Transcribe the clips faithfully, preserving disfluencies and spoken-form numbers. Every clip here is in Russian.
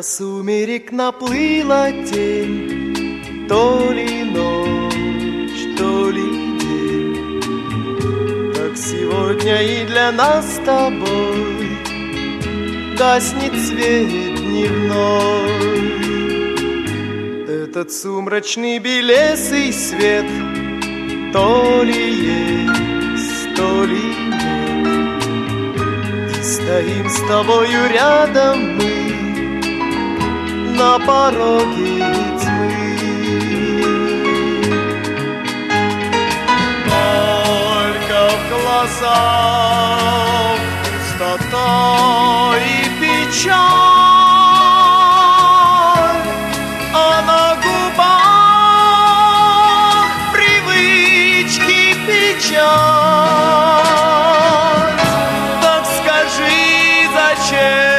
сумерек наплыла тень, то ли ночь, то ли день. Так сегодня и для нас с тобой гаснет свет дневной. Этот сумрачный белесый свет то ли есть, то ли нет. И стоим с тобою рядом мы на пороге тьмы. Только в глазах пустота и печаль, а на губах привычки печаль. Так скажи, зачем?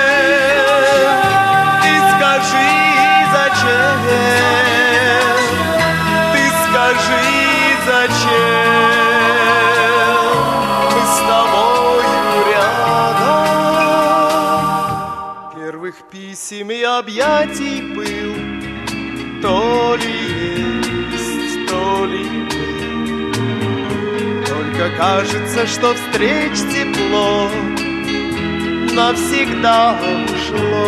Ты скажи, зачем мы с тобою рядом? Первых писем и объятий пыл то ли есть, то ли был. Только кажется, что встреч тепло навсегда ушло.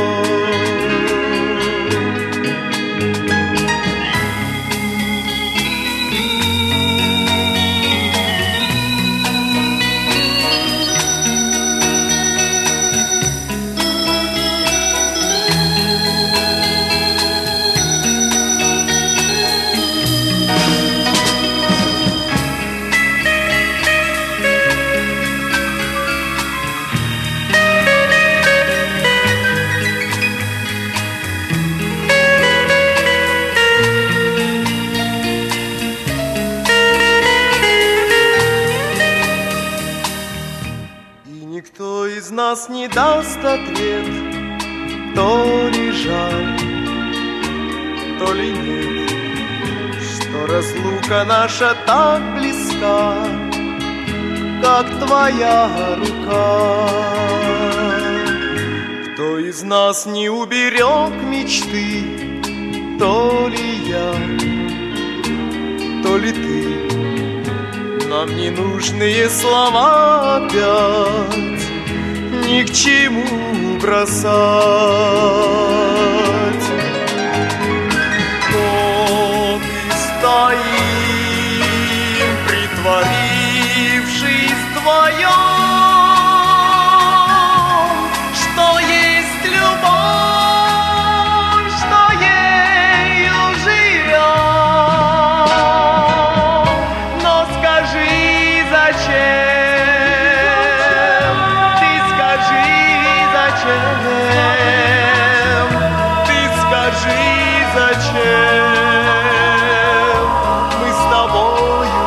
Никто из нас не даст ответ, то ли жаль, то ли нет, что разлука наша так близка, как твоя рука. Кто из нас не уберег мечты, то ли я, то ли ты. Нам ненужные слова опять ни к чему бросать. Вот и стоим, притворившись вдвоем, что есть любовь, что ею живем. Но скажи, зачем? Ты скажи, зачем? Ты скажи, зачем мы с тобою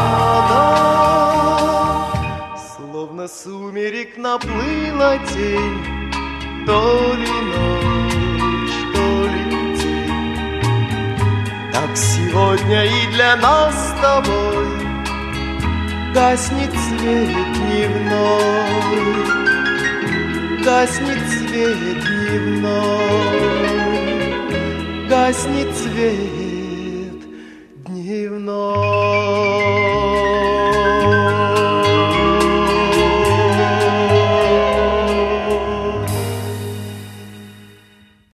рядом? Словно сумерек наплыла тень, то ли ночь, то ли день. Так сегодня и для нас с тобой гаснет свет дневной, гаснет свет дневной, гаснет свет.